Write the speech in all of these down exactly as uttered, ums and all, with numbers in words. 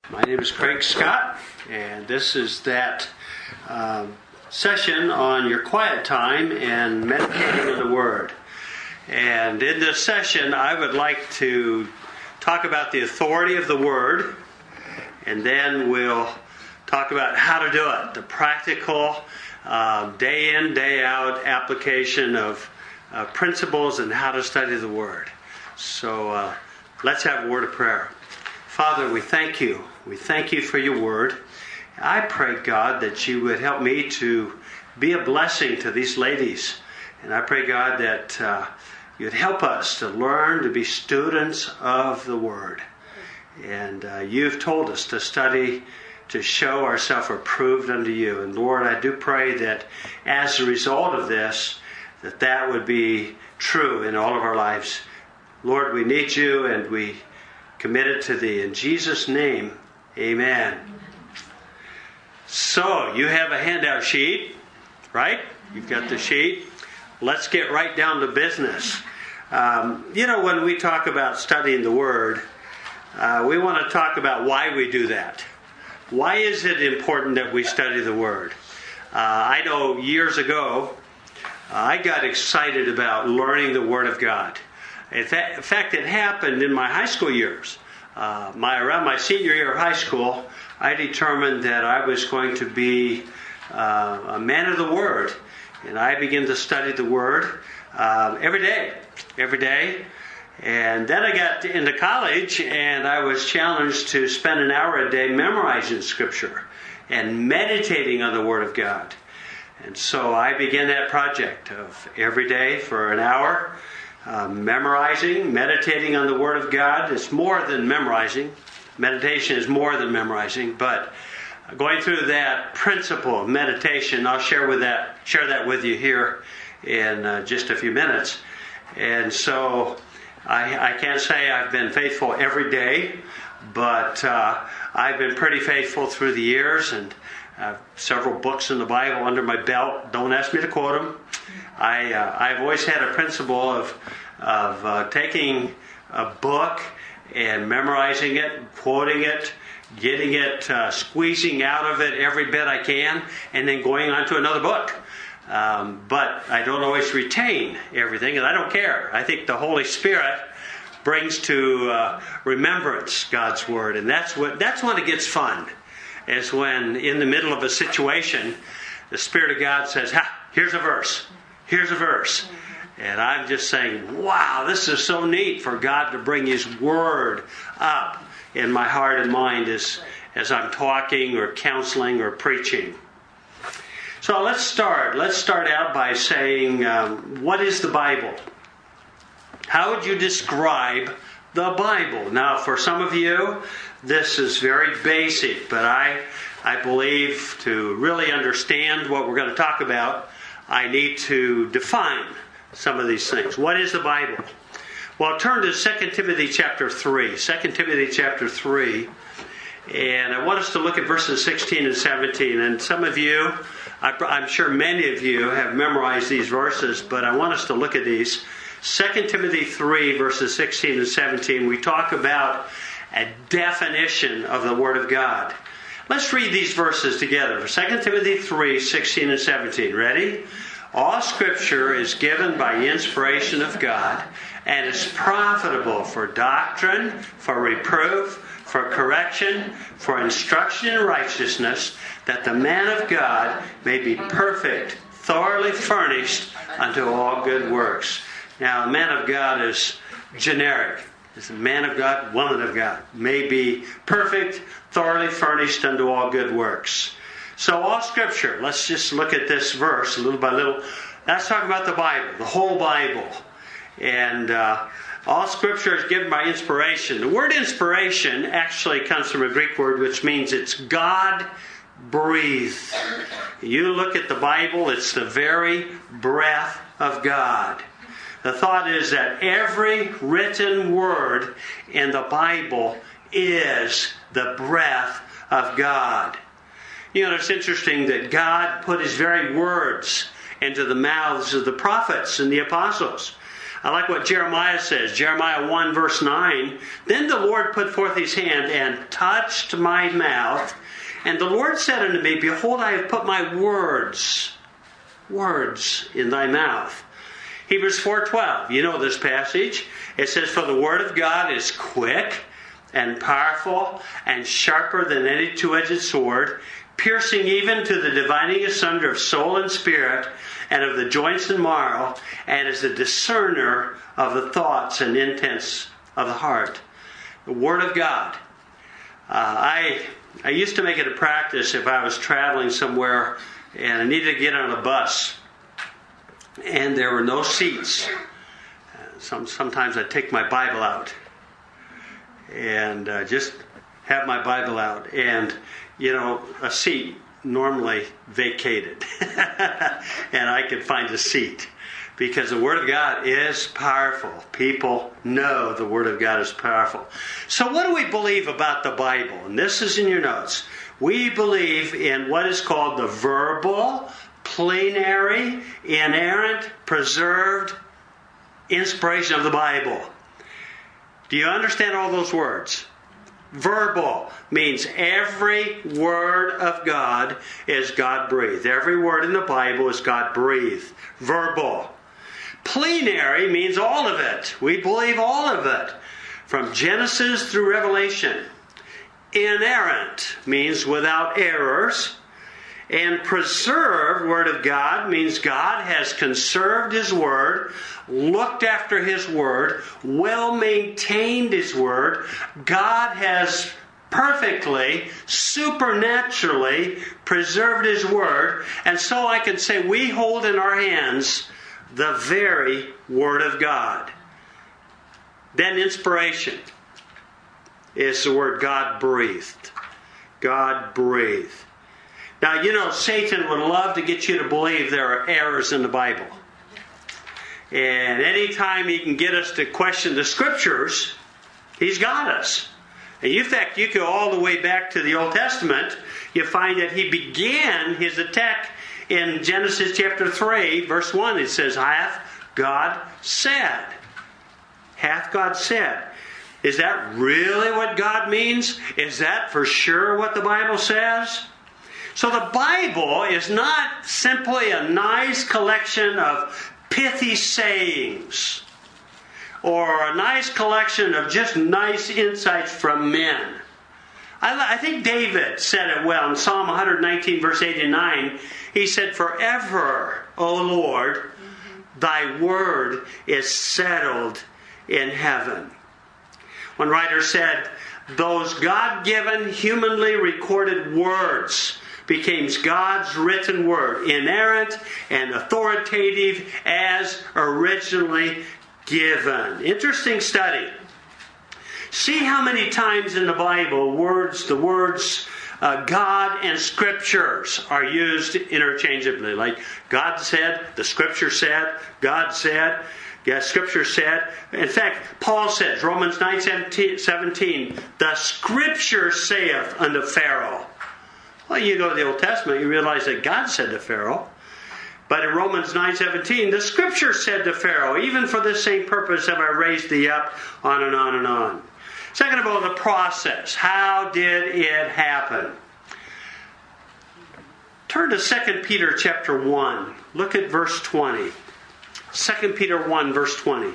My name is Craig Scott, and this is that uh, session on your quiet time and meditating on the Word. And in this session, I would like to talk about the authority of the Word, and then we'll talk about how to do it, the practical, uh, day in, day out application of uh, principles and how to study the Word. So uh, let's have a word of prayer. Father, we thank you. We thank you for your word. I pray, God, that you would help me to be a blessing to these ladies. And I pray, God, that uh, you'd help us to learn to be students of the word. And uh, you've told us to study to show ourselves approved unto you. And Lord, I do pray that as a result of this, that that would be true in all of our lives. Lord, we need you and we commit it to thee. In Jesus' name, amen. So, you have a handout sheet, right? You've got the sheet. Let's get right down to business. Um, you know, when we talk about studying the Word, uh, we want to talk about why we do that. Why is it important that we study the Word? Uh, I know years ago, uh, I got excited about learning the Word of God. In fact, it happened in my high school years. Uh, my, around my senior year of high school, I determined that I was going to be uh, a man of the Word. And I began to study the Word uh, every day, every day. And then I got into college, and I was challenged to spend an hour a day memorizing Scripture and meditating on the Word of God. And so I began that project of every day for an hour, Uh, memorizing, meditating on the Word of God. It's more than memorizing. Meditation is more than memorizing. But going through that principle of meditation, I'll share with that share that with you here in uh, just a few minutes. And so I, I can't say I've been faithful every day, but uh, I've been pretty faithful through the years, and I have several books in the Bible under my belt. Don't ask me to quote them. I, uh, I've always had a principle of, of uh, taking a book and memorizing it, quoting it, getting it, uh, squeezing out of it every bit I can, and then going on to another book. Um, but I don't always retain everything, and I don't care. I think the Holy Spirit brings to uh, remembrance God's Word, and that's what that's when it gets fun. Is when in the middle of a situation, the Spirit of God says, ha, here's a verse. Here's a verse. And I'm just saying, wow, this is so neat for God to bring His Word up in my heart and mind as, as I'm talking or counseling or preaching. So let's start. Let's start out by saying, um, what is the Bible? How would you describe the Bible? Now, for some of you, this is very basic, but I, I believe to really understand what we're going to talk about, I need to define some of these things. What is the Bible? Well, turn to Second Timothy chapter three. Second Timothy chapter three. And I want us to look at verses sixteen and seventeen. And some of you, I'm sure many of you have memorized these verses, but I want us to look at these. Second Timothy three, verses sixteen and seventeen. We talk about a definition of the Word of God. Let's read these verses together. Second Timothy three, sixteen and seventeen. Ready? All Scripture is given by inspiration of God and is profitable for doctrine, for reproof, for correction, for instruction in righteousness, that the man of God may be perfect, thoroughly furnished unto all good works. Now, the man of God is generic. It's a man of God, woman of God. May be perfect, thoroughly furnished unto all good works. So all Scripture, let's just look at this verse little by little. That's talking about the Bible, the whole Bible. And uh, all Scripture is given by inspiration. The word inspiration actually comes from a Greek word which means it's God-breathed. You look at the Bible, it's the very breath of God. The thought is that every written word in the Bible is the breath of God. You know, it's interesting that God put His very words into the mouths of the prophets and the apostles. I like what Jeremiah says. Jeremiah one verse nine. Then the Lord put forth his hand and touched my mouth. And the Lord said unto me, Behold, I have put my words, words in thy mouth. Hebrews four twelve. You know this passage. It says, For the word of God is quick and powerful and sharper than any two-edged sword, piercing even to the dividing asunder of soul and spirit, and of the joints and marrow, and is the discerner of the thoughts and intents of the heart. The Word of God. Uh, I I used to make it a practice if I was traveling somewhere and I needed to get on a bus and there were no seats. Some, sometimes I'd take my Bible out and uh, just have my Bible out. And, you know, a seat normally vacated. And I could find a seat. Because the Word of God is powerful. People know the Word of God is powerful. So what do we believe about the Bible? And this is in your notes. We believe in what is called the verbal, plenary, inerrant, preserved inspiration of the Bible. Do you understand all those words? Verbal means every word of God is God-breathed. Every word in the Bible is God-breathed. Verbal. Plenary means all of it. We believe all of it. From Genesis through Revelation. Inerrant means without errors. And preserved, Word of God, means God has conserved His Word, looked after His Word, well maintained His Word. God has perfectly, supernaturally preserved His Word. And so I can say we hold in our hands the very Word of God. Then inspiration is the word God-breathed. God-breathed. Now, you know, Satan would love to get you to believe there are errors in the Bible. And anytime he can get us to question the Scriptures, he's got us. And in fact, you go all the way back to the Old Testament, you find that he began his attack in Genesis chapter three, verse one. It says, Hath God said? Hath God said? Is that really what God means? Is that for sure what the Bible says? So the Bible is not simply a nice collection of pithy sayings or a nice collection of just nice insights from men. I, I think David said it well in Psalm one nineteen, verse eighty-nine. He said, Forever, O Lord, thy word is settled in heaven. One writer said, those God-given, humanly recorded words became God's written word, inerrant and authoritative as originally given. Interesting study. See how many times in the Bible words, the words uh, God and Scriptures are used interchangeably. Like God said, the Scripture said, God said, yeah, Scripture said. In fact, Paul says, Romans nine seventeen, the Scripture saith unto Pharaoh. Well, you go to the Old Testament, you realize that God said to Pharaoh. But in Romans nine seventeen, the Scripture said to Pharaoh, even for this same purpose have I raised thee up, on and on and on. Second of all, the process. How did it happen? Turn to Second Peter chapter one. Look at verse twenty. Second Peter one, verse twenty.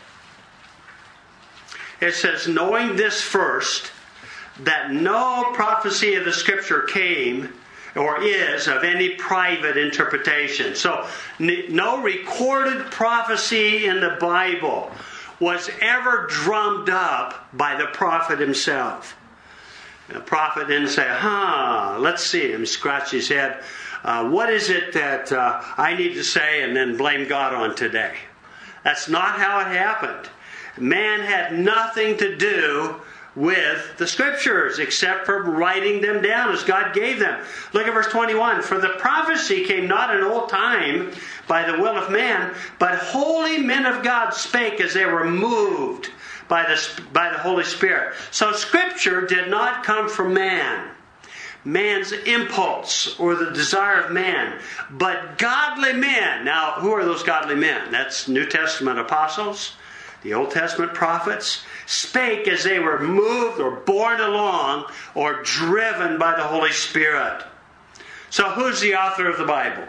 It says, knowing this first, that no prophecy of the Scripture came or is of any private interpretation. So, no recorded prophecy in the Bible was ever drummed up by the prophet himself. The prophet didn't say, huh, let's see him scratch his head. Uh, what is it that uh, I need to say and then blame God on today? That's not how it happened. Man had nothing to do with the Scriptures except for writing them down as God gave them. Look at verse twenty-one. For the prophecy came not in old time by the will of man, but holy men of God spake as they were moved by the, by the Holy Spirit. So Scripture did not come from man, man's impulse or the desire of man, but godly men. Now, who are those godly men? That's New Testament apostles, the Old Testament prophets, spake as they were moved or borne along or driven by the Holy Spirit. So who's the author of the Bible?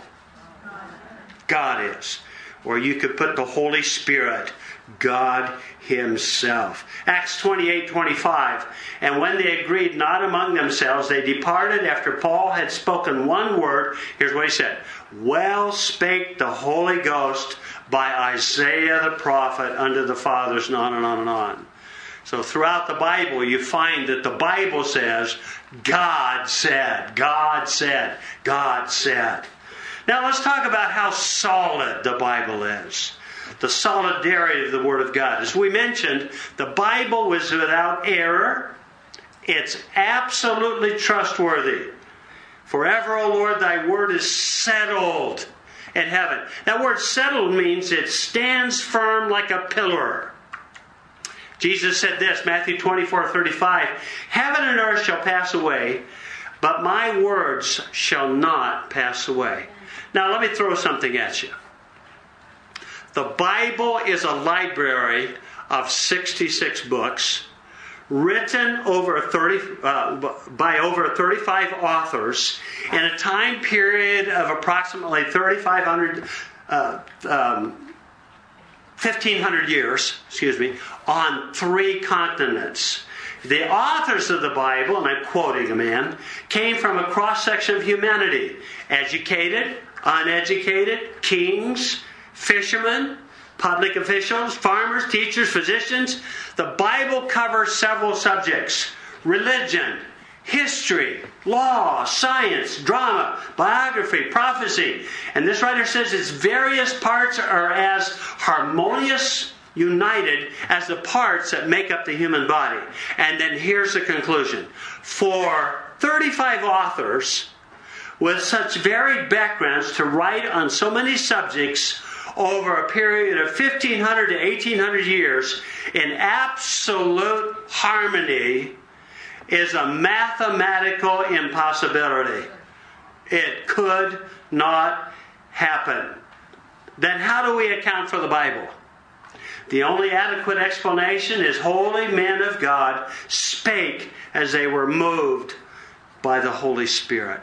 God is. Or you could put the Holy Spirit, God Himself. Acts twenty-eight twenty-five. And when they agreed not among themselves, they departed after Paul had spoken one word. Here's what he said. Well spake the Holy Ghost by Isaiah the prophet unto the fathers, and on and on and on. So throughout the Bible, you find that the Bible says, God said, God said, God said. Now let's talk about how solid the Bible is. The solidarity of the Word of God. As we mentioned, the Bible was without error. It's absolutely trustworthy. Forever, O Lord, thy word is settled in heaven. That word settled means it stands firm like a pillar. Jesus said this, Matthew twenty-four thirty-five, Heaven and earth shall pass away, but my words shall not pass away. Now let me throw something at you. The Bible is a library of sixty-six books, written over thirty uh, by over thirty-five authors in a time period of approximately thirty-five hundred, uh, um, fifteen hundred years, excuse me, on three continents. The authors of the Bible, and I'm quoting a man, came from a cross-section of humanity. Educated, uneducated, kings, fishermen, public officials, farmers, teachers, physicians. The Bible covers several subjects. Religion, history, law, science, drama, biography, prophecy. And this writer says its various parts are as harmonious, united as the parts that make up the human body. And then here's the conclusion. For thirty-five authors with such varied backgrounds to write on so many subjects over a period of fifteen hundred to eighteen hundred years in absolute harmony is a mathematical impossibility. It could not happen. Then how do we account for the Bible? The only adequate explanation is holy men of God spake as they were moved by the Holy Spirit.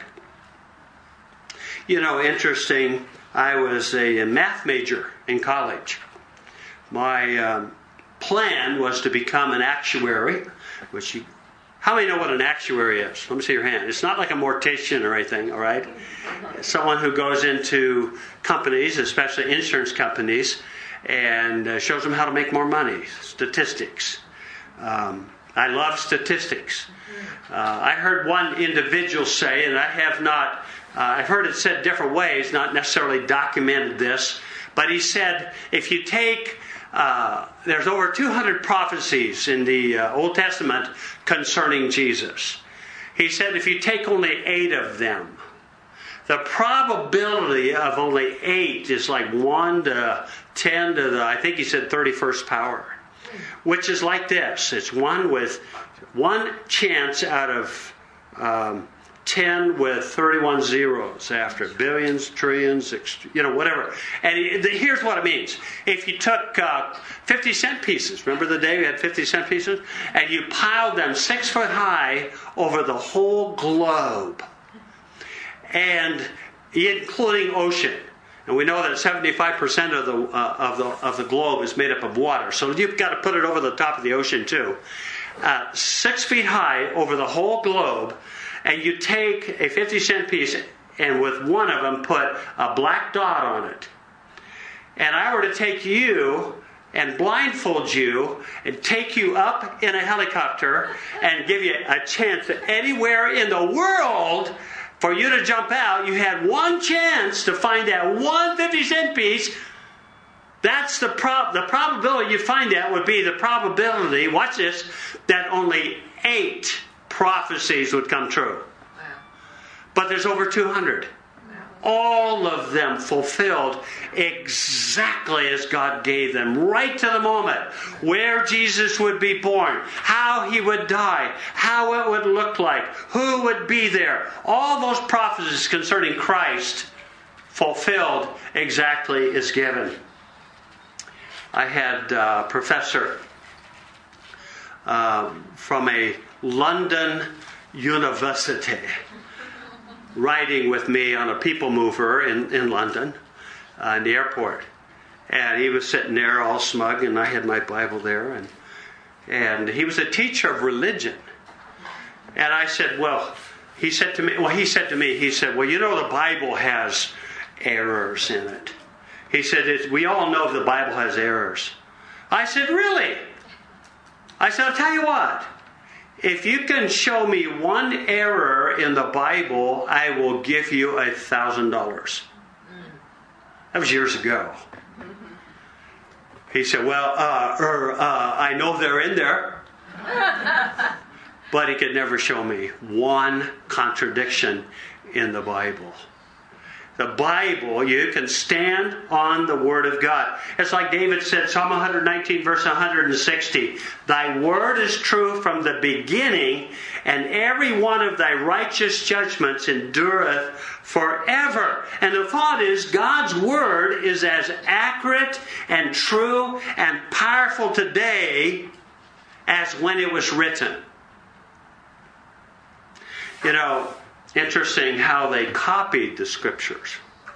You know, interesting, I was a math major in college. My um, plan was to become an actuary, which you, how many know what an actuary is? Let me see your hand. It's not like a mortician or anything, all right? Someone who goes into companies, especially insurance companies, and uh, shows them how to make more money. Statistics. Um, I love statistics. Uh, I heard one individual say, and I have not, uh, I've heard it said different ways, not necessarily documented this, but he said, if you take, uh, there's over two hundred prophecies in the uh, Old Testament concerning Jesus. He said, if you take only eight of them, the probability of only eight is like one to ten to the, I think he said thirty-first power. Which is like this. It's one with one chance out of um, ten with thirty-one zeros after. Billions, trillions, you know, whatever. And here's what it means. If you took uh, fifty cent pieces, remember the day we had fifty cent pieces? And you piled them six foot high over the whole globe. And including ocean. And we know that seventy-five percent of the uh, of the of the globe is made up of water. So you've got to put it over the top of the ocean too. Uh, six feet high over the whole globe, and you take a fifty cent piece and with one of them put a black dot on it. And I were to take you and blindfold you and take you up in a helicopter and give you a chance that anywhere in the world for you to jump out, you had one chance to find that one fifty cent piece. That's the prob- the probability you find that would be the probability, watch this, that only eight prophecies would come true. Wow. But there's over two hundred. Wow. all of them fulfilled exactly as God gave them, right to the moment, where Jesus would be born, how he would die, how it would look like, who would be there. All those prophecies concerning Christ fulfilled exactly as given. I had a professor uh, from a London university riding with me on a people mover in, in London, uh, in the airport. And he was sitting there all smug, and I had my Bible there. And, and he was a teacher of religion. And I said, well, he said to me, well, he said to me, he said, well, you know, the Bible has errors in it. He said, it's, we all know the Bible has errors. I said, really? I said, I'll tell you what. If you can show me one error in the Bible, I will give you a thousand dollars. That was years ago. He said, well, uh, er, uh, I know they're in there. But he could never show me one contradiction in the Bible. The Bible, you can stand on the Word of God. It's like David said, Psalm one nineteen, verse one sixty. Thy word is true from the beginning, and every one of thy righteous judgments endureth forever. And the thought is, God's Word is as accurate and true and powerful today as when it was written. You know, interesting how they copied the Scriptures.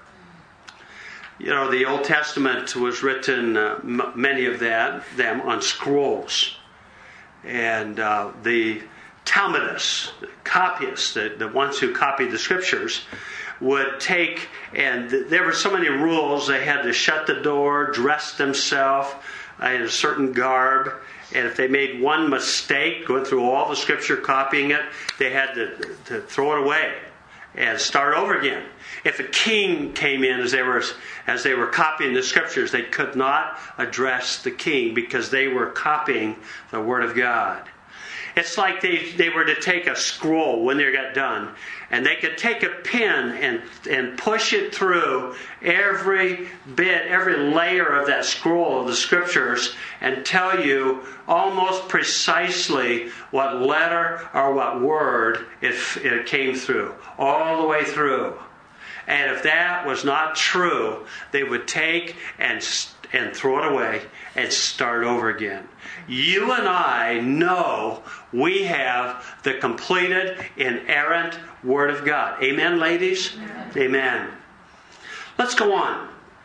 You know, the Old Testament was written, uh, m- many of that, them on scrolls. And uh, the Talmudists, the copyists, the, the ones who copied the Scriptures, would take, and th- there were so many rules. They had to shut the door, dress themselves uh, in a certain garb. And if they made one mistake, going through all the Scripture, copying it, they had to, to throw it away and start over again. If a king came in as they were as they were copying the Scriptures, they could not address the king because they were copying the Word of God. It's like they, they were to take a scroll when they got done, and they could take a pen and, and push it through every bit, every layer of that scroll of the Scriptures and tell you almost precisely what letter or what word it, it came through, all the way through. And if that was not true, they would take and and throw it away and start over again. You and I know we have the completed, inerrant Word of God. Amen, ladies? Amen. Amen. Let's go on.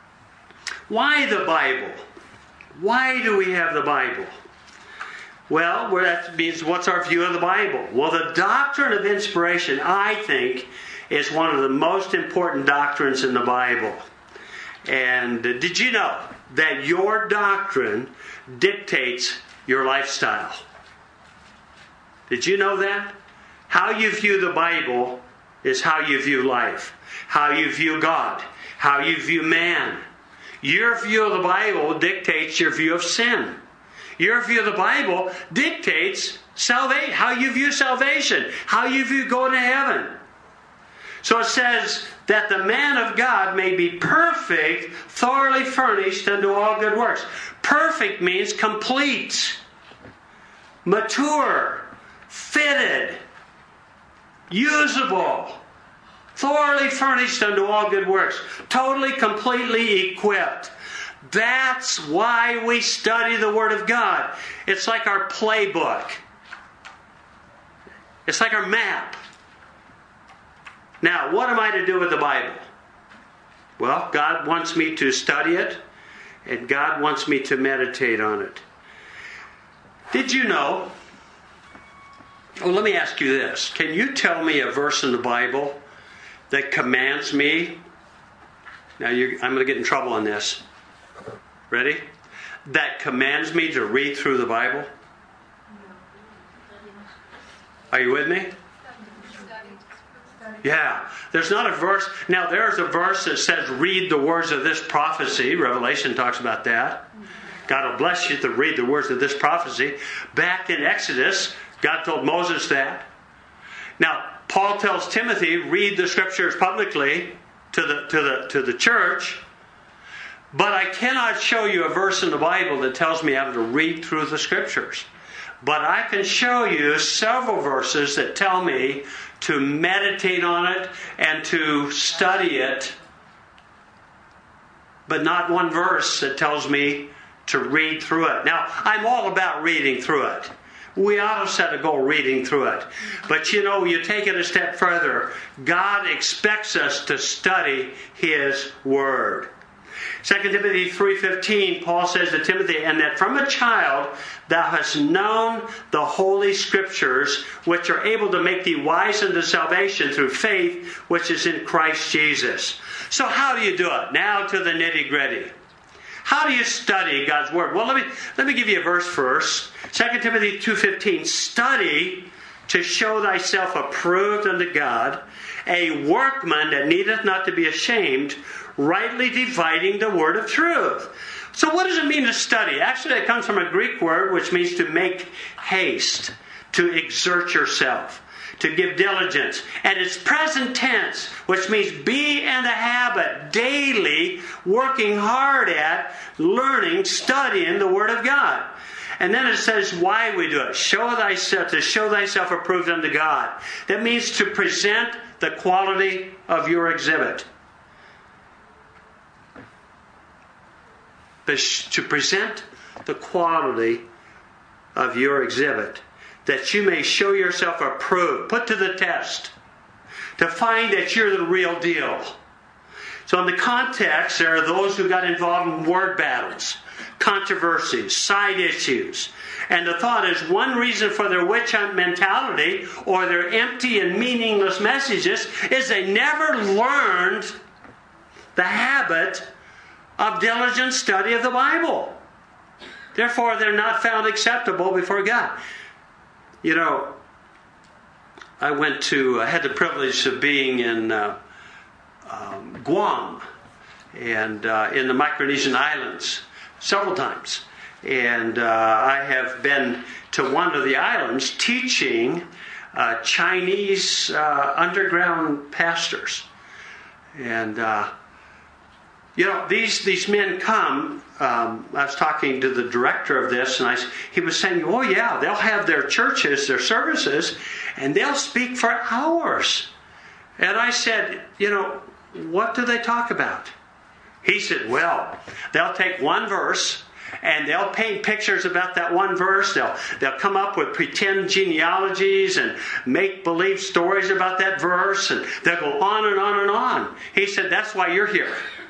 Why the Bible? Why do we have the Bible? Well, that means what's our view of the Bible? Well, the doctrine of inspiration, I think, is one of the most important doctrines in the Bible. And did you know that your doctrine dictates your lifestyle? Did you know that? How you view the Bible is how you view life, how you view God, how you view man. Your view of the Bible dictates your view of sin. Your view of the Bible dictates salvation, how you view salvation, how you view going to heaven. So it says that the man of God may be perfect, thoroughly furnished unto all good works. Perfect means complete, mature, fitted, usable, thoroughly furnished unto all good works, totally, completely equipped. That's why we study the Word of God. It's like our playbook. It's like our map. Now, what am I to do with the Bible? Well, God wants me to study it, and God wants me to meditate on it. Did you know? Well, let me ask you this. Can you tell me a verse in the Bible that commands me? Now, you're, I'm going to get in trouble on this. Ready? That commands me to read through the Bible? Are you with me? Yeah. There's not a verse. Now, there's a verse that says, read the words of this prophecy. Revelation talks about that. God will bless you to read the words of this prophecy. Back in Exodus, God told Moses that. Now, Paul tells Timothy, read the Scriptures publicly to the, to the, to the church, but I cannot show you a verse in the Bible that tells me I have to read through the Scriptures. But I can show you several verses that tell me to meditate on it and to study it, but not one verse that tells me to read through it. Now, I'm all about reading through it. We ought to set a goal reading through it. But you know, you take it a step further. God expects us to study His Word. Second Timothy three fifteen, Paul says to Timothy, and that from a child thou hast known the Holy Scriptures, which are able to make thee wise unto salvation through faith, which is in Christ Jesus. So how do you do it? Now to the nitty-gritty. How do you study God's Word? Well, let me let me give you a verse first. Second Timothy two fifteen, study to show thyself approved unto God, a workman that needeth not to be ashamed, rightly dividing the word of truth. So what does it mean to study? Actually, it comes from a Greek word which means to make haste, to exert yourself, to give diligence. And it's present tense, which means be in the habit, daily, working hard at, learning, studying the Word of God. And then it says why we do it. Show thyself, to show thyself approved unto God. That means to present the quality of your exhibit. To present the quality of your exhibit, that you may show yourself approved, put to the test, to find that you're the real deal. So in the context, there are those who got involved in word battles, controversies, side issues. And the thought is one reason for their witch hunt mentality or their empty and meaningless messages is they never learned the habit of diligent study of the Bible. Therefore, they're not found acceptable before God. You know, I went to, I had the privilege of being in uh, um, Guam and uh, in the Micronesian Islands several times. And uh, I have been to one of the islands teaching uh, Chinese uh, underground pastors. And uh, You know, these these men come, um, I was talking to the director of this, and I, he was saying, oh yeah, they'll have their churches, their services, and they'll speak for hours. And I said, you know, what do they talk about? He said, well, they'll take one verse, and they'll paint pictures about that one verse. They'll, they'll come up with pretend genealogies and make-believe stories about that verse, and they'll go on and on and on. He said, that's why you're here.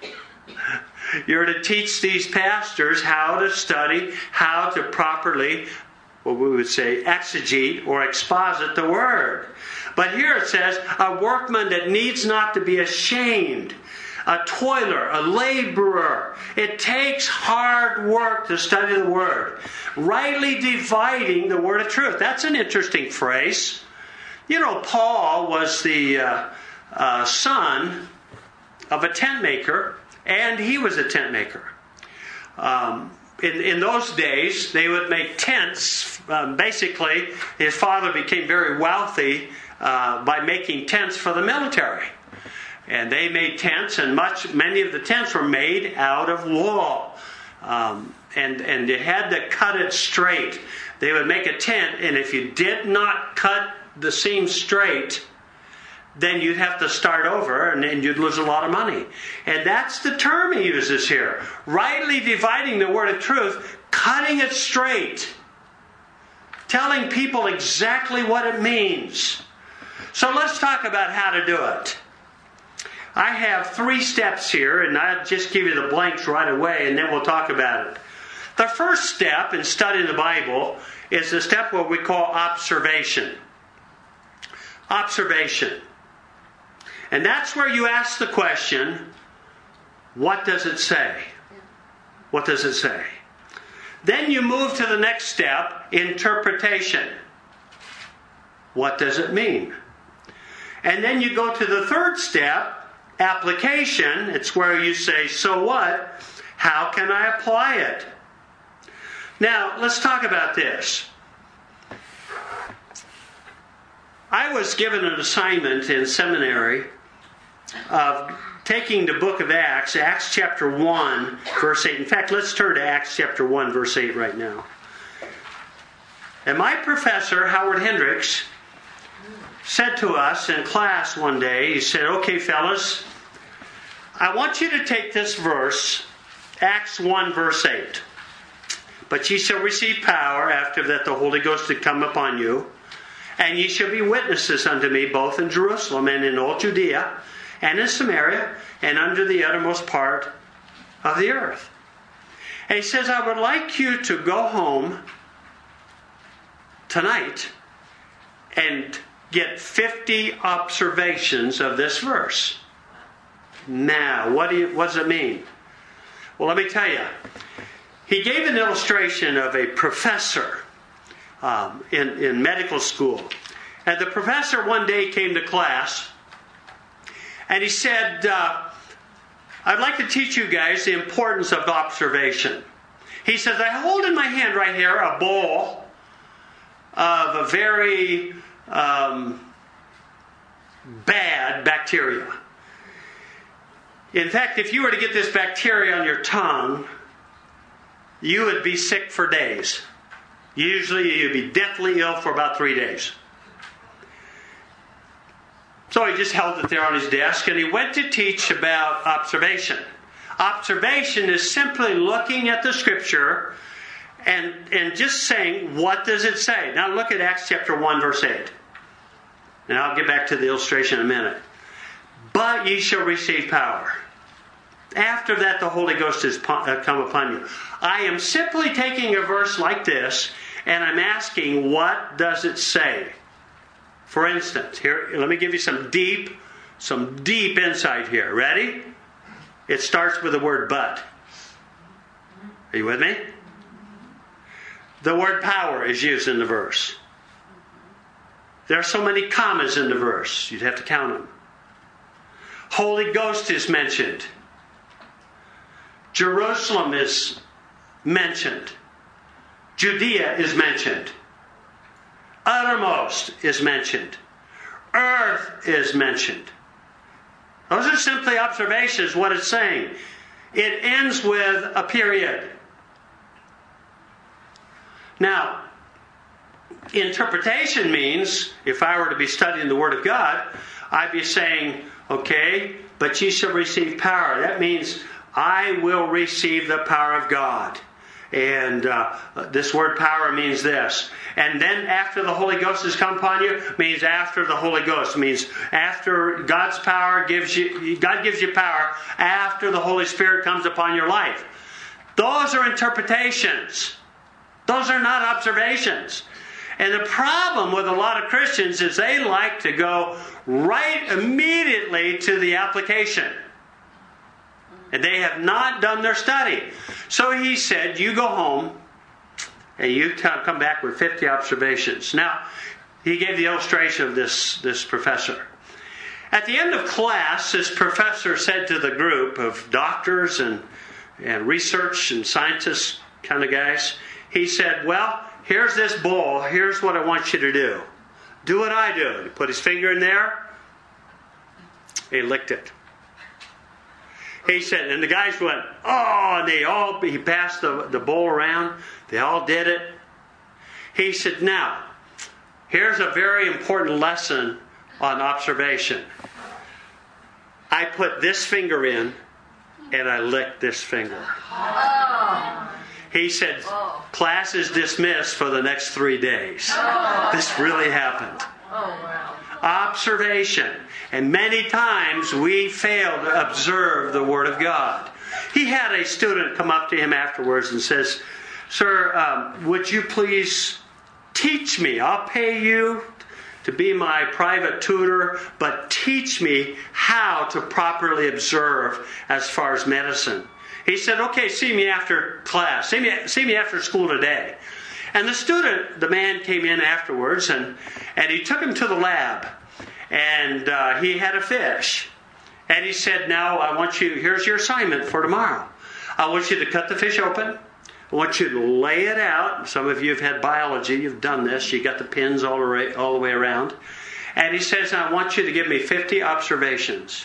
You're to teach these pastors how to study, how to properly, what we would say, exegete or exposit the Word. But here it says, a workman that needs not to be ashamed, a toiler, a laborer. It takes hard work to study the Word. Rightly dividing the Word of truth. That's an interesting phrase. You know, Paul was the uh, uh, son of a tent maker. And he was a tent maker. Um, in, in those days, they would make tents. Um, basically, his father became very wealthy uh, by making tents for the military. And they made tents, and much many of the tents were made out of wool. Um, and, and you had to cut it straight. They would make a tent, and if you did not cut the seam straight, then you'd have to start over, and then you'd lose a lot of money. And that's the term he uses here. Rightly dividing the word of truth, cutting it straight. Telling people exactly what it means. So let's talk about how to do it. I have three steps here, and I'll just give you the blanks right away, and then we'll talk about it. The first step in studying the Bible is the step what we call observation. Observation. And that's where you ask the question, what does it say? What does it say? Then you move to the next step, interpretation. What does it mean? And then you go to the third step, application. It's where you say, so what? How can I apply it? Now, let's talk about this. I was given an assignment in seminary of taking the book of Acts, Acts chapter one, verse eight. In fact, let's turn to Acts chapter one, verse eight right now. And my professor, Howard Hendricks, said to us in class one day, he said, okay, fellas, I want you to take this verse, Acts one, verse eight. But ye shall receive power after that the Holy Ghost had come upon you, and ye shall be witnesses unto me both in Jerusalem and in all Judea and in Samaria and unto the uttermost part of the earth. And he says, I would like you to go home tonight and get fifty observations of this verse. Now, what do you, what does it mean? Well, let me tell you. He gave an illustration of a professor um, in, in medical school. And the professor one day came to class and he said, uh, I'd like to teach you guys the importance of observation. He says, I hold in my hand right here a bowl of a very um, bad bacteria. In fact, if you were to get this bacteria on your tongue, you would be sick for days. Usually you'd be deathly ill for about three days. So he just held it there on his desk and he went to teach about observation. Observation is simply looking at the scripture and, and just saying, what does it say? Now look at Acts chapter one, verse eight. And I'll get back to the illustration in a minute. But ye shall receive power. After that, the Holy Ghost has come upon you. I am simply taking a verse like this, and I'm asking, what does it say? For instance, here, let me give you some deep, some deep insight here. Ready? It starts with the word but. Are you with me? The word power is used in the verse. There are so many commas in the verse, you'd have to count them. Holy Ghost is mentioned. Jerusalem is mentioned. Judea is mentioned. Uttermost is mentioned. Earth is mentioned. Those are simply observations, what it's saying. It ends with a period. Now, interpretation means, if I were to be studying the Word of God, I'd be saying, okay, but ye shall receive power. That means I will receive the power of God. And uh, this word power means this. And then after the Holy Ghost has come upon you, means after the Holy Ghost. Means after God's power gives you, God gives you power after the Holy Spirit comes upon your life. Those are interpretations. Those are not observations. And the problem with a lot of Christians is they like to go right immediately to the application. And they have not done their study. So he said, you go home and you come back with fifty observations. Now, he gave the illustration of this, this professor. At the end of class, this professor said to the group of doctors and, and research and scientists kind of guys, he said, well, here's this bowl. Here's what I want you to do. Do what I do. He put his finger in there. He licked it. He said, and the guys went, oh, and they all, he passed the, the bowl around. They all did it. He said, now, here's a very important lesson on observation. I put this finger in, and I licked this finger. Oh. He said, oh. Class is dismissed for the next three days. Oh. This really happened. Oh, wow. Observation. And many times we fail to observe the Word of God. He had a student come up to him afterwards and says, sir, um, would you please teach me? I'll pay you to be my private tutor, but teach me how to properly observe as far as medicine. He said, okay, see me after class. See me, see me after school today. And the student, the man came in afterwards, and, and he took him to the lab. And uh, he had a fish. And he said, now I want you, here's your assignment for tomorrow. I want you to cut the fish open. I want you to lay it out. Some of you have had biology. You've done this. You got the pins all the way, all the way around. And he says, I want you to give me fifty observations.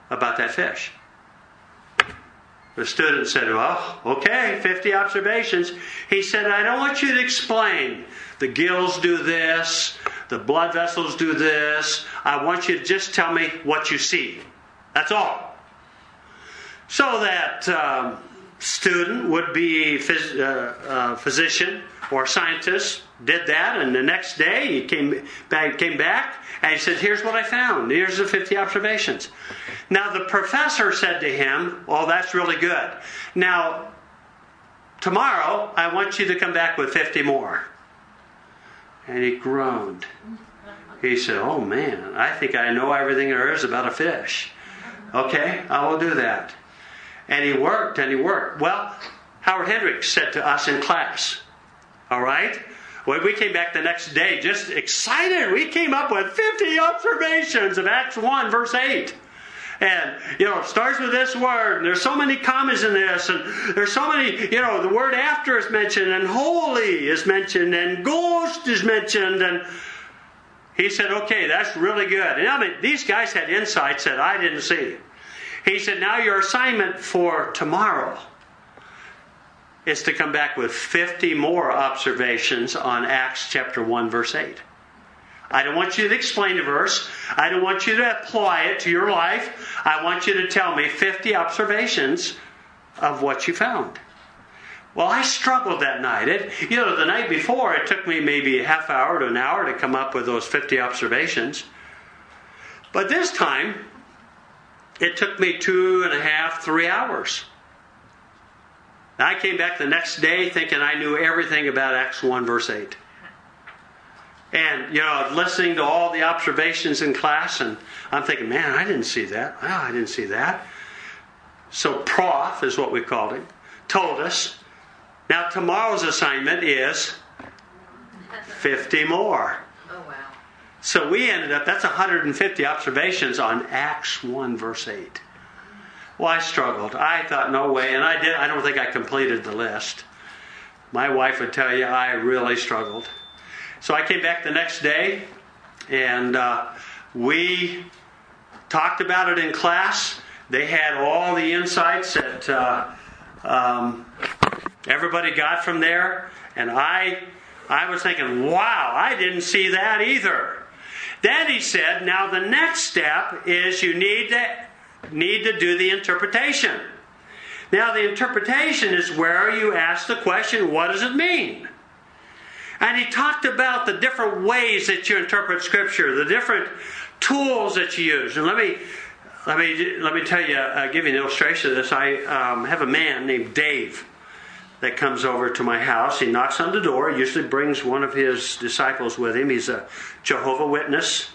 about that fish? The student said, well, okay, fifty observations. He said, I don't want you to explain. The gills do this. The blood vessels do this. I want you to just tell me what you see. That's all. So that um, student, would-be phys- uh, uh, physician or scientist, did that, and the next day he came back, came back and he said, here's what I found. Here's the fifty observations. Now the professor said to him, oh, that's really good. Now, tomorrow I want you to come back with fifty more. And he groaned. He said, oh man, I think I know everything there is about a fish. Okay, I will do that. And he worked and he worked. Well, Howard Hendricks said to us in class, all right, when we came back the next day, just excited, we came up with fifty observations of Acts one, verse eight. And, you know, it starts with this word, and there's so many commas in this, and there's so many, you know, the word after is mentioned, and holy is mentioned, and ghost is mentioned, and he said, okay, that's really good. And I mean, these guys had insights that I didn't see. He said, now your assignment for tomorrow is to come back with fifty more observations on Acts chapter one, verse eight. I don't want you to explain the verse. I don't want you to apply it to your life. I want you to tell me fifty observations of what you found. Well, I struggled that night. It, you know, the night before, it took me maybe a half hour to an hour to come up with those fifty observations. But this time, it took me two and a half, three hours. I came back the next day thinking I knew everything about Acts one, verse eight. And, you know, listening to all the observations in class, and I'm thinking, man, I didn't see that. Wow, I didn't see that. So Prof, is what we called him, told us, now tomorrow's assignment is fifty more. Oh, wow. So we ended up, that's one hundred fifty observations on Acts one, verse eight. Well, I struggled. I thought, no way. And I did. I don't think I completed the list. My wife would tell you I really struggled. So I came back the next day, and uh, we talked about it in class. They had all the insights that uh, um, everybody got from there. And I, I was thinking, wow, I didn't see that either. Then he said, now the next step is you need to need to do the interpretation. Now the interpretation is where you ask the question, what does it mean? And he talked about the different ways that you interpret Scripture, the different tools that you use. And let me let me let me tell you, uh, give you an illustration of this. I um, have a man named Dave that comes over to my house. He knocks on the door. He usually brings one of his disciples with him. He's a Jehovah's Witness,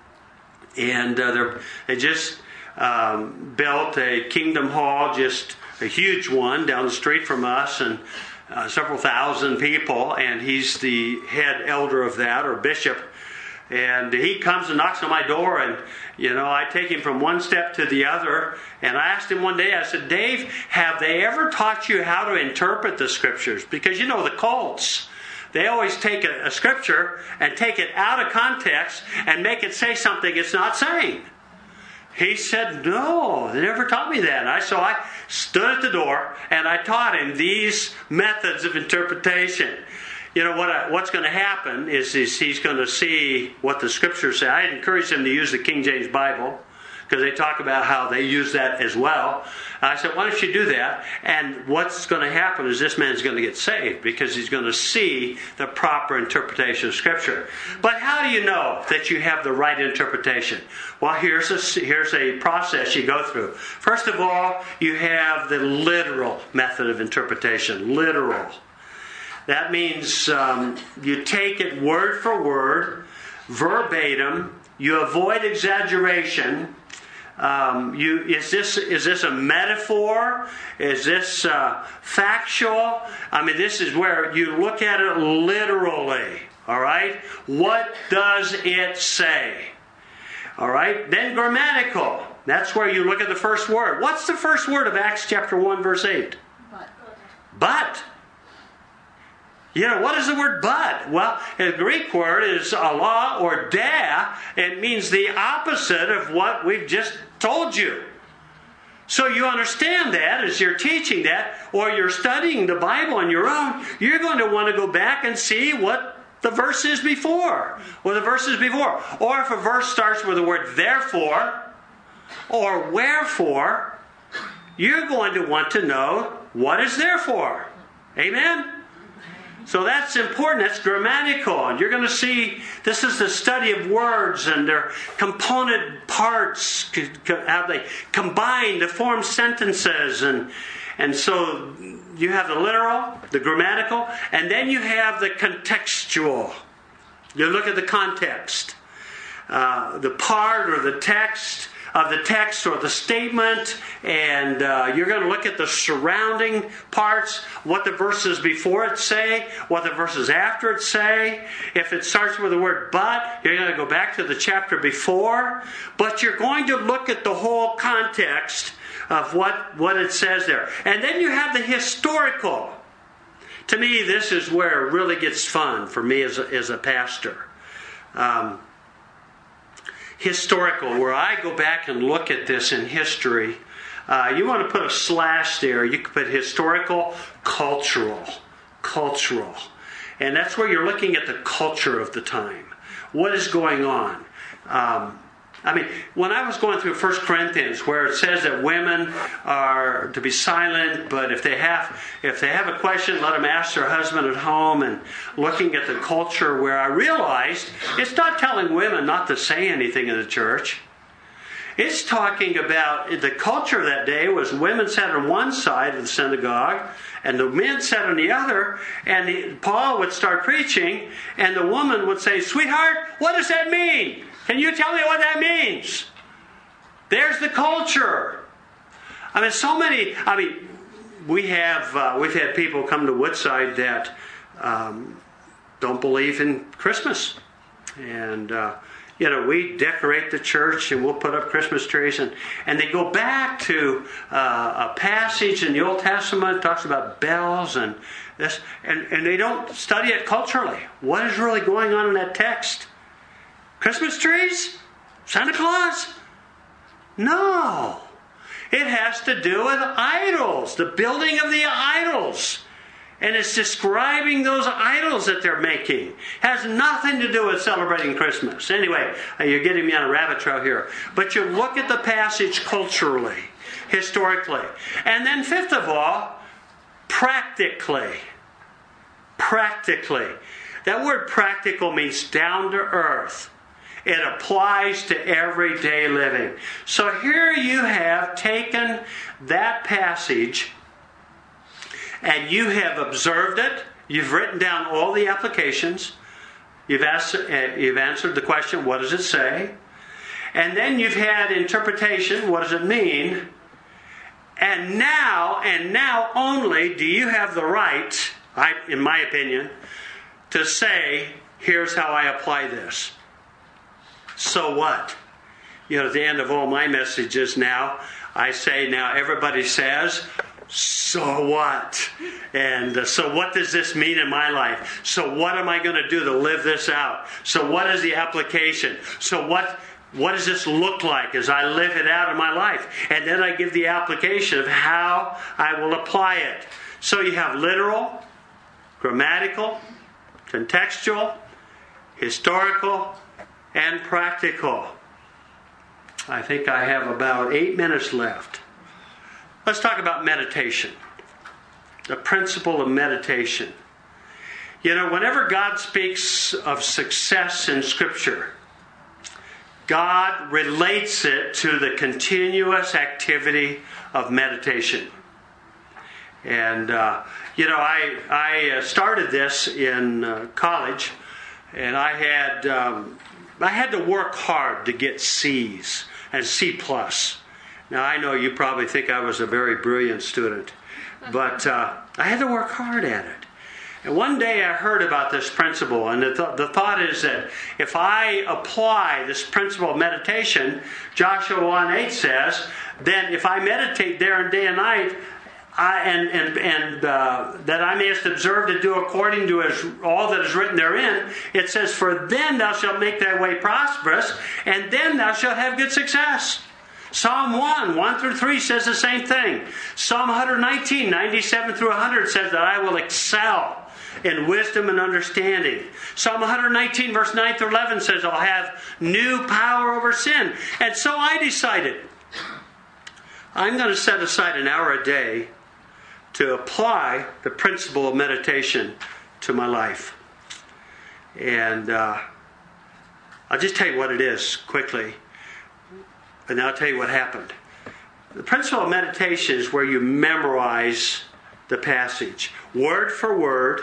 and uh, they're, they just um, built a Kingdom Hall, just a huge one down the street from us, and Uh, several thousand people, and he's the head elder of that, or bishop. And he comes and knocks on my door, and, you know, I take him from one step to the other. And I asked him one day, I said, Dave, have they ever taught you how to interpret the Scriptures? Because, you know, the cults, they always take a, a Scripture and take it out of context and make it say something it's not saying. He said, no, they never taught me that. And I, so I stood at the door and I taught him these methods of interpretation. You know, what I, what's going to happen is, is he's going to see what the Scriptures say. I encourage him to use the King James Bible, because they talk about how they use that as well. I said, why don't you do that? And what's going to happen is this man's going to get saved, because he's going to see the proper interpretation of Scripture. But how do you know that you have the right interpretation? Well, here's a, here's a process you go through. First of all, you have the literal method of interpretation. Literal. That means um, you take it word for word, verbatim. You avoid exaggeration. Um, you is this is this a metaphor? Is this uh, factual? I mean, this is where you look at it literally. All right. What does it say? All right. Then grammatical. That's where you look at the first word. What's the first word of Acts chapter one, verse eight? But. But. You know, what is the word but? Well, the Greek word is Allah or da. It means the opposite of what we've just told you. So you understand that as you're teaching that, or you're studying the Bible on your own, you're going to want to go back and see what the verse is before, or the verses before. Or if a verse starts with the word therefore, or wherefore, you're going to want to know what is therefore. Amen? So that's important. That's grammatical. And you're going to see this is the study of words and their component parts, how they combine to form sentences. And, and so you have the literal, the grammatical, and then you have the contextual. You look at the context. Uh, the part or the text of the text or the statement, and uh, you're going to look at the surrounding parts, what the verses before it say, what the verses after it say. If it starts with the word but, you're going to go back to the chapter before, but you're going to look at the whole context of what, what it says there. And then you have the historical. To me, this is where it really gets fun for me as a, as a pastor. Um, Historical, where I go back and look at this in history. Uh, you want to put a slash there. You can put historical, cultural, cultural. And that's where you're looking at the culture of the time. What is going on? Um, I mean, when I was going through First Corinthians, where it says that women are to be silent, but if they have if they have a question, let them ask their husband at home, and looking at the culture, where I realized it's not telling women not to say anything in the church. It's talking about the culture of that day was women sat on one side of the synagogue, and the men sat on the other, and the, Paul would start preaching, and the woman would say, "Sweetheart, what does that mean? Can you tell me what that means?" There's the culture. I mean, so many. I mean, we have uh, we've had people come to Woodside that um, don't believe in Christmas, and uh, you know, we decorate the church and we'll put up Christmas trees, and and they go back to uh, a passage in the Old Testament that talks about bells and this, and and they don't study it culturally. What is really going on in that text? Christmas trees? Santa Claus? No. It has to do with idols, the building of the idols. And it's describing those idols that they're making. It has nothing to do with celebrating Christmas. Anyway, you're getting me on a rabbit trail here. But you look at the passage culturally, historically. And then fifth of all, practically. Practically. That word practical means down to earth. It applies to everyday living. So here you have taken that passage and you have observed it. You've written down all the applications. You've asked, uh, you've answered the question, what does it say? And then you've had interpretation, what does it mean? And now, and now only, do you have the right, I, in my opinion, to say, here's how I apply this. So what? You know, at the end of all my messages now, I say now everybody says, so what? And uh, so what does this mean in my life? So what am I going to do to live this out? So what is the application? So what what does this look like as I live it out in my life? And then I give the application of how I will apply it. So you have literal, grammatical, contextual, historical, and practical. I think I have about eight minutes left. Let's talk about meditation. The principle of meditation. You know, whenever God speaks of success in Scripture, God relates it to the continuous activity of meditation. And, uh, you know, I, I started this in uh, college, and I had... Um, I had to work hard to get C's and C plus. Now, I know you probably think I was a very brilliant student, but uh, I had to work hard at it. And one day I heard about this principle, and the, th- the thought is that if I apply this principle of meditation, Joshua one eight says, then if I meditate there day and night, I, and and, and uh, that I mayest observe to do according to as, all that is written therein, it says, for then thou shalt make thy way prosperous, and then thou shalt have good success. Psalm one, one through three says the same thing. Psalm one nineteen, ninety-seven through one hundred says that I will excel in wisdom and understanding. Psalm one nineteen, verse nine through eleven says I'll have new power over sin. And so I decided I'm going to set aside an hour a day to apply the principle of meditation to my life. And uh, I'll just tell you what it is quickly, and I'll tell you what happened. The principle of meditation is where you memorize the passage, word for word,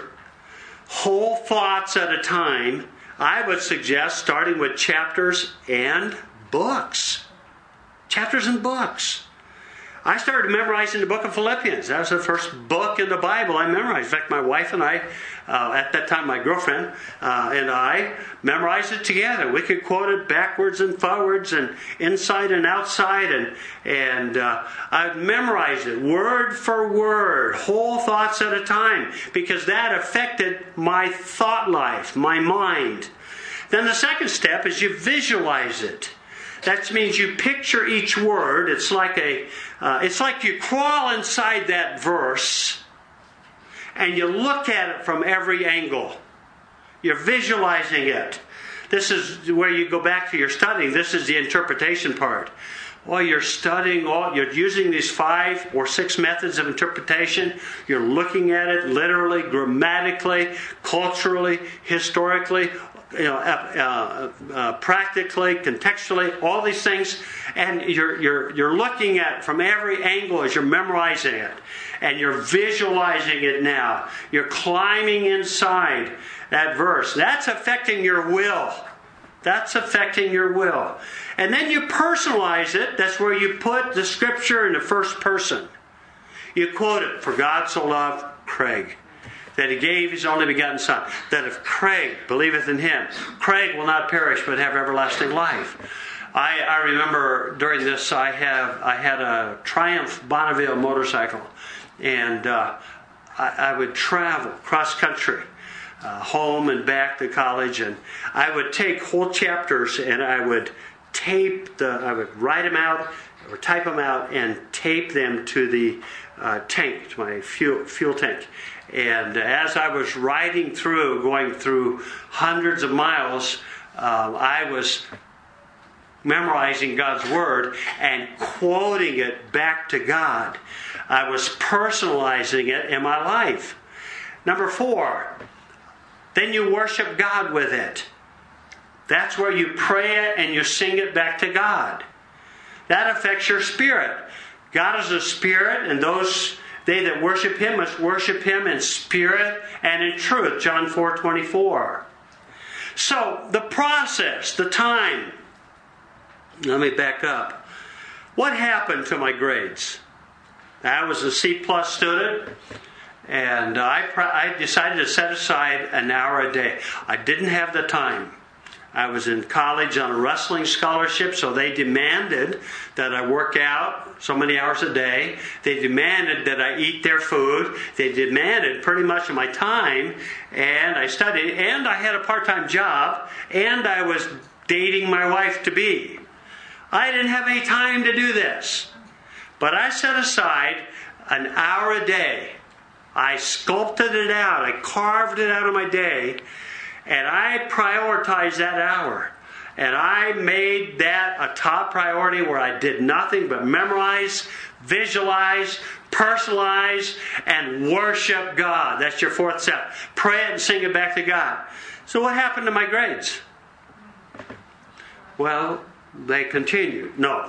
whole thoughts at a time. I would suggest starting with chapters and books. Chapters and books. I started memorizing the book of Philippians. That was the first book in the Bible I memorized. In fact, my wife and I, uh, at that time my girlfriend uh, and I, memorized it together. We could quote it backwards and forwards and inside and outside. And, and uh, I memorized it word for word, whole thoughts at a time, because that affected my thought life, my mind. Then the second step is you visualize it. That means you picture each word. It's like a, uh, it's like you crawl inside that verse and you look at it from every angle. You're visualizing it. This is where you go back to your studying. This is the interpretation part. Well, you're studying all, you're using these five or six methods of interpretation. You're looking at it literally, grammatically, culturally, historically, you know, uh, uh, uh, practically, contextually, all these things, and you're you're you're looking at it from every angle as you're memorizing it, and you're visualizing it now. You're climbing inside that verse. That's affecting your will. That's affecting your will. And then you personalize it. That's where you put the scripture in the first person. You quote it, "For God so loved Craig, that He gave His only begotten Son, that if Craig believeth in Him, Craig will not perish but have everlasting life." I, I remember during this, I have I had a Triumph Bonneville motorcycle, and uh, I, I would travel cross country, uh, home and back to college, and I would take whole chapters and I would tape the, I would write them out or type them out and tape them to the uh, tank, to my fuel fuel tank. And as I was riding through, going through hundreds of miles, uh, I was memorizing God's Word and quoting it back to God. I was personalizing it in my life. Number four, then you worship God with it. That's where you pray it and you sing it back to God. That affects your spirit. God is a spirit, and those they that worship Him must worship Him in spirit and in truth. John four twenty-four. So, the process, the time. Let me back up. What happened to my grades? I was a C plus student, and I, I decided to set aside an hour a day. I didn't have the time. I was in college on a wrestling scholarship, so they demanded that I work out so many hours a day. They demanded that I eat their food. They demanded pretty much of my time, and I studied, and I had a part-time job, and I was dating my wife-to-be. I didn't have any time to do this, but I set aside an hour a day. I sculpted it out. I carved it out of my day. And I prioritized that hour. And I made that a top priority where I did nothing but memorize, visualize, personalize, and worship God. That's your fourth step. Pray it and sing it back to God. So what happened to my grades? Well, they continued. No.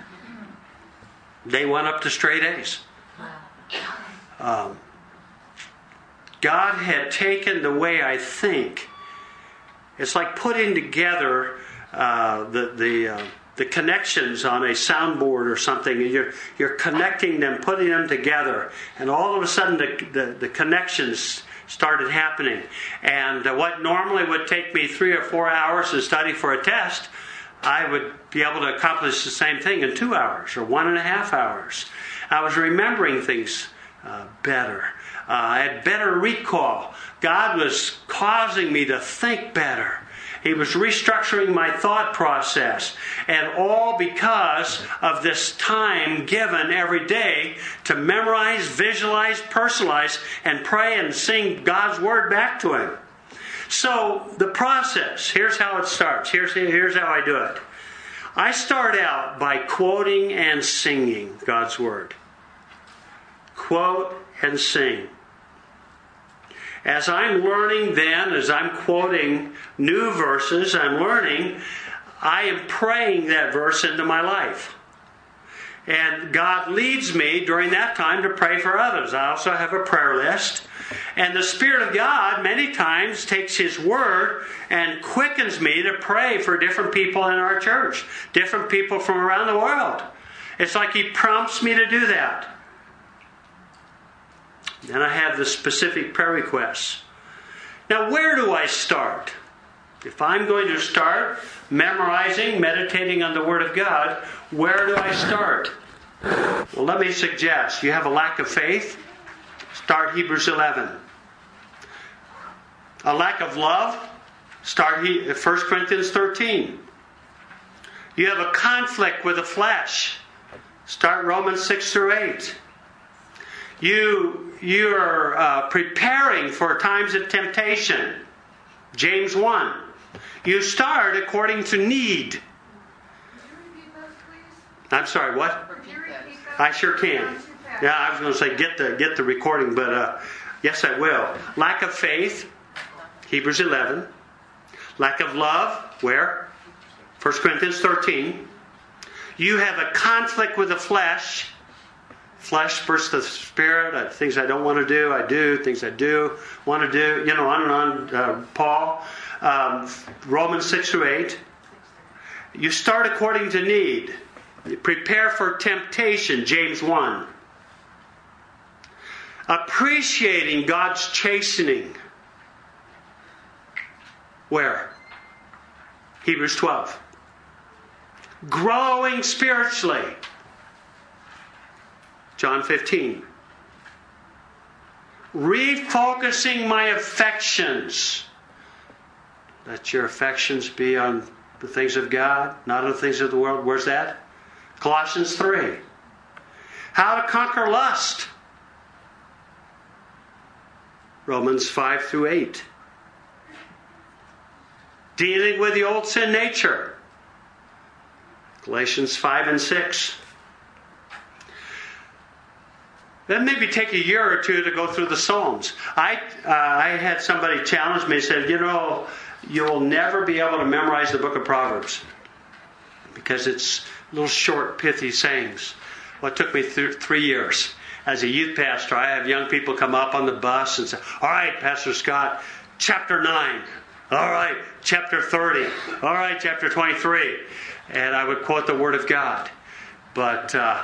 They went up to straight A's. Um, God had taken the way I think. It's like putting together uh, the the uh, the connections on a soundboard or something, and you're you're connecting them, putting them together, and all of a sudden the the, the connections started happening. And uh, what normally would take me three or four hours to study for a test, I would be able to accomplish the same thing in two hours or one and a half hours. I was remembering things uh, better. Uh, I had better recall. God was causing me to think better. He was restructuring my thought process. And all because of this time given every day to memorize, visualize, personalize, and pray and sing God's Word back to Him. So the process, here's how it starts. Here's, here's how I do it. I start out by quoting and singing God's Word. Quote and sing. As I'm learning then, as I'm quoting new verses, I'm learning, I am praying that verse into my life. And God leads me during that time to pray for others. I also have a prayer list. And the Spirit of God many times takes His Word and quickens me to pray for different people in our church, different people from around the world. It's like He prompts me to do that. Then I have the specific prayer requests. Now, where do I start? If I'm going to start memorizing, meditating on the Word of God, where do I start? Well, let me suggest, you have a lack of faith? Start Hebrews eleven. A lack of love? Start First Corinthians thirteen. You have a conflict with the flesh? Start Romans six through eight. You, you're uh, preparing for times of temptation. James one. You start according to need. Could you repeat those, please? I'm sorry, what? Could you repeat those? I sure can. Yeah, I was going to say get the get the recording, but uh, yes, I will. Lack of faith, Hebrews eleven. Lack of love, where? First Corinthians thirteen. You have a conflict with the flesh. Flesh versus the Spirit. Uh, things I don't want to do, I do. Things I do want to do. You know, on and on. Uh, Paul. Um, Romans six through eight. You start according to need. You prepare for temptation. James one. Appreciating God's chastening. Where? Hebrews twelve. Growing spiritually. John fifteen. Refocusing my affections. Let your affections be on the things of God, not on the things of the world. Where's that? Colossians three. How to conquer lust. Romans five through eight. Dealing with the old sin nature. Galatians five and six. Then maybe take a year or two to go through the Psalms. I uh, I had somebody challenge me and said, you know, you'll never be able to memorize the book of Proverbs because it's little short, pithy sayings. Well, it took me th- three years. As a youth pastor, I have young people come up on the bus and say, all right, Pastor Scott, chapter nine. All right, chapter thirty. All right, chapter twenty-three. And I would quote the Word of God. But uh,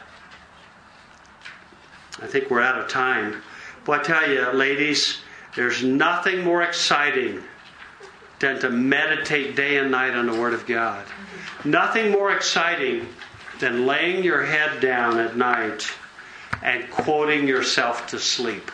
I think we're out of time. But I tell you, ladies, there's nothing more exciting than to meditate day and night on the Word of God. Nothing more exciting than laying your head down at night and quoting yourself to sleep.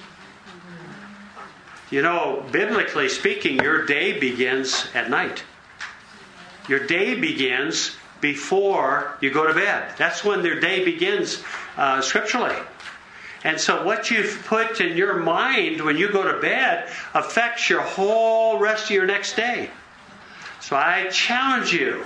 You know, biblically speaking, your day begins at night. Your day begins before you go to bed. That's when your day begins uh, scripturally. And so what you've put in your mind when you go to bed affects your whole rest of your next day. So I challenge you.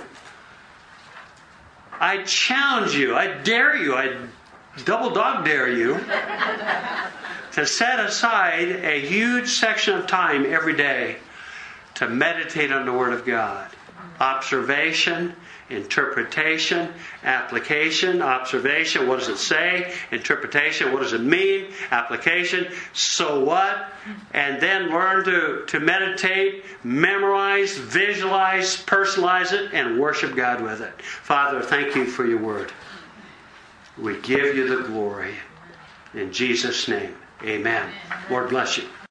I challenge you. I dare you. I double dog dare you to set aside a huge section of time every day to meditate on the Word of God. Observation, interpretation, application. Observation, what does it say? Interpretation, what does it mean? Application, so what? And then learn to, to meditate, memorize, visualize, personalize it, and worship God with it. Father, thank you for your Word. We give you the glory. In Jesus' name, amen. Lord bless you.